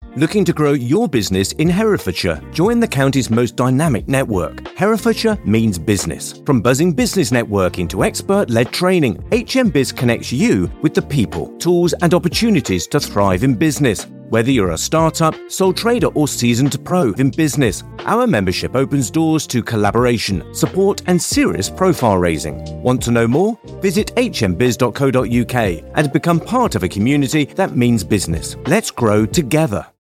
Looking to grow your business in Herefordshire? Join the county's most dynamic network. Herefordshire means business. From buzzing business networking to expert-led training, HMBiz connects you with the people, tools and opportunities to thrive in business. Whether you're a startup, sole trader or seasoned pro in business, our membership opens doors to collaboration, support and serious profile raising. Want to know more? Visit hmbiz.co.uk and become part of a community that means business. Let's grow together.